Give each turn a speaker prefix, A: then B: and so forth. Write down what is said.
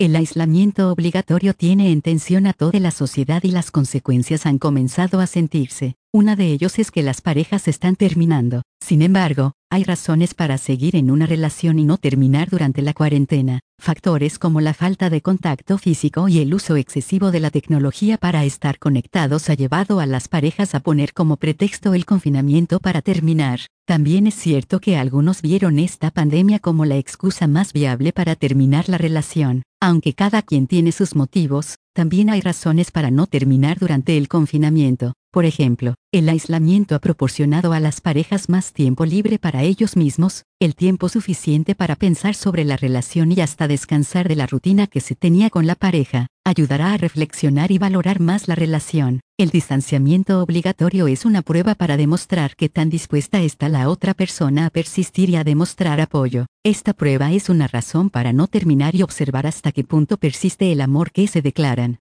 A: El aislamiento obligatorio tiene en tensión a toda la sociedad y las consecuencias han comenzado a sentirse. Una de ellos es que las parejas están terminando. Sin embargo, hay razones para seguir en una relación y no terminar durante la cuarentena. Factores como la falta de contacto físico y el uso excesivo de la tecnología para estar conectados ha llevado a las parejas a poner como pretexto el confinamiento para terminar. También es cierto que algunos vieron esta pandemia como la excusa más viable para terminar la relación. Aunque cada quien tiene sus motivos, también hay razones para no terminar durante el confinamiento. Por ejemplo, el aislamiento ha proporcionado a las parejas más tiempo libre para ellos mismos, el tiempo suficiente para pensar sobre la relación y hasta descansar de la rutina que se tenía con la pareja. Ayudará a reflexionar y valorar más la relación. El distanciamiento obligatorio es una prueba para demostrar qué tan dispuesta está la otra persona a persistir y a demostrar apoyo. Esta prueba es una razón para no terminar y observar hasta qué punto persiste el amor que se declaran.